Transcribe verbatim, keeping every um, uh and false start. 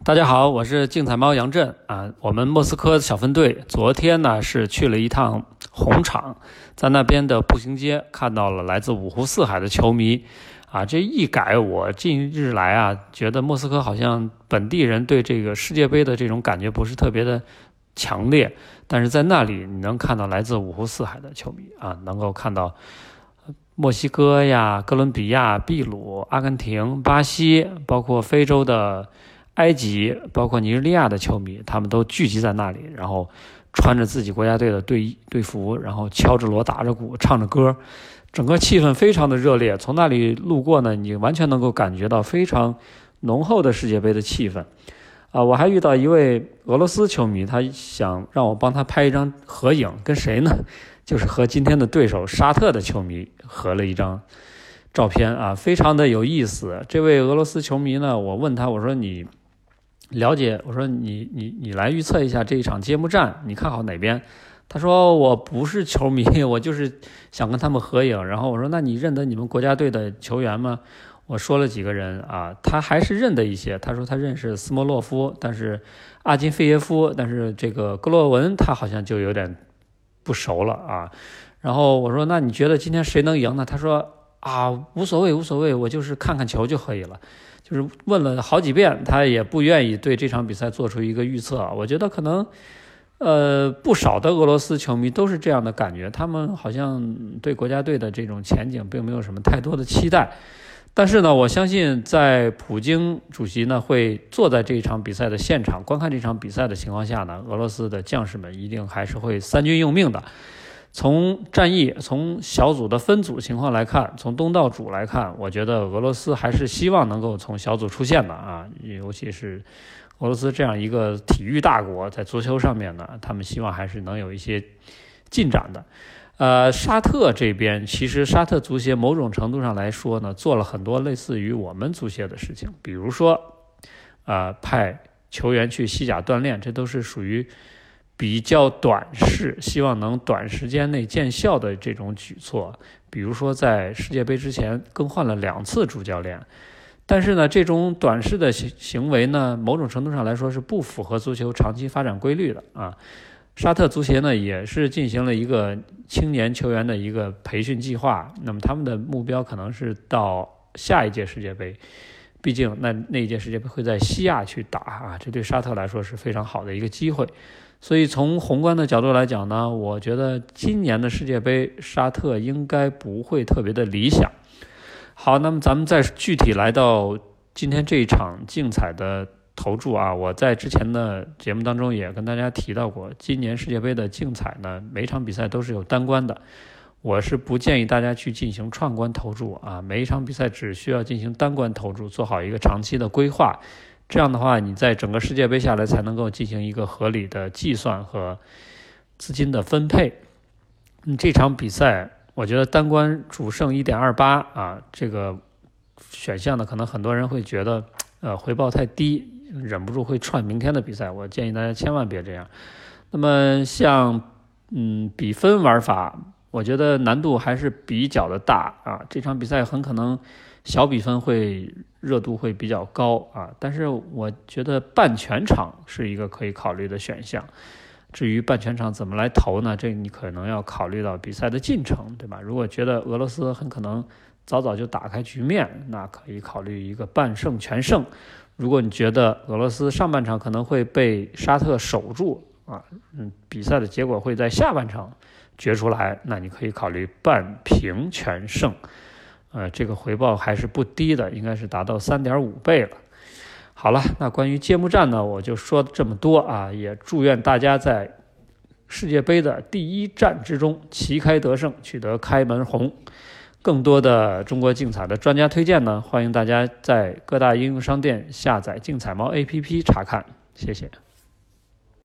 大家好，我是竞彩猫杨震啊。我们莫斯科小分队昨天呢是去了一趟红场，在那边的步行街看到了来自五湖四海的球迷啊。这一改我近日来啊，觉得莫斯科好像本地人对这个世界杯的这种感觉不是特别的强烈，但是在那里你能看到来自五湖四海的球迷啊，能够看到墨西哥呀、哥伦比亚、秘鲁、阿根廷、巴西，包括非洲的埃及，包括尼日利亚的球迷，他们都聚集在那里，然后穿着自己国家队的队队服，然后敲着锣打着鼓唱着歌，整个气氛非常的热烈。从那里路过呢，你完全能够感觉到非常浓厚的世界杯的气氛啊！我还遇到一位俄罗斯球迷，他想让我帮他拍一张合影，跟谁呢？就是和今天的对手沙特的球迷合了一张照片啊，非常的有意思。这位俄罗斯球迷呢，我问他，我说你了解，我说你你你来预测一下这一场揭幕战，你看好哪边？他说我不是球迷，我就是想跟他们合影。然后我说那你认得你们国家队的球员吗？我说了几个人啊，他还是认得一些。他说他认识斯莫洛夫，但是阿金费耶夫，但是这个格洛文他好像就有点不熟了啊。然后我说那你觉得今天谁能赢呢？他说啊无所谓无所谓，我就是看看球就可以了。就是问了好几遍，他也不愿意对这场比赛做出一个预测。我觉得可能呃不少的俄罗斯球迷都是这样的感觉，他们好像对国家队的这种前景并没有什么太多的期待。但是呢，我相信在普京主席呢会坐在这场比赛的现场观看这场比赛的情况下呢，俄罗斯的将士们一定还是会三军用命的。从战役从小组的分组情况来看，从东道主来看，我觉得俄罗斯还是希望能够从小组出线的啊，尤其是俄罗斯这样一个体育大国，在足球上面呢，他们希望还是能有一些进展的。呃，沙特这边其实沙特足协某种程度上来说呢，做了很多类似于我们足协的事情，比如说呃派球员去西甲锻炼，这都是属于比较短视，希望能短时间内见效的这种举措。比如说在世界杯之前更换了两次主教练，但是呢这种短视的行为呢，某种程度上来说是不符合足球长期发展规律的啊。沙特足协呢也是进行了一个青年球员的一个培训计划，那么他们的目标可能是到下一届世界杯，毕竟那那一届世界杯会在西亚去打啊，这对沙特来说是非常好的一个机会。所以从宏观的角度来讲呢，我觉得今年的世界杯沙特应该不会特别的理想。好，那么咱们再具体来到今天这一场竞彩的投注啊，我在之前的节目当中也跟大家提到过，今年世界杯的竞彩呢，每场比赛都是有单关的，我是不建议大家去进行串关投注啊，每一场比赛只需要进行单关投注，做好一个长期的规划，这样的话你在整个世界杯下来才能够进行一个合理的计算和资金的分配。嗯，这场比赛我觉得单关主胜 一点二八 啊，这个选项呢可能很多人会觉得呃回报太低，忍不住会串明天的比赛，我建议大家千万别这样。那么像嗯比分玩法，我觉得难度还是比较的大啊，这场比赛很可能小比分会热度会比较高啊，但是我觉得半全场是一个可以考虑的选项。至于半全场怎么来投呢？这你可能要考虑到比赛的进程，对吧？如果觉得俄罗斯很可能早早就打开局面，那可以考虑一个半胜全胜。如果你觉得俄罗斯上半场可能会被沙特守住啊，嗯，比赛的结果会在下半场决出来，那你可以考虑半平全胜。呃，这个回报还是不低的，应该是达到 三点五 倍了。好了，那关于揭幕战呢，我就说这么多啊，也祝愿大家在世界杯的第一战之中旗开得胜，取得开门红。更多的中国竞彩的专家推荐呢，欢迎大家在各大应用商店下载竞彩猫 A P P 查看，谢谢。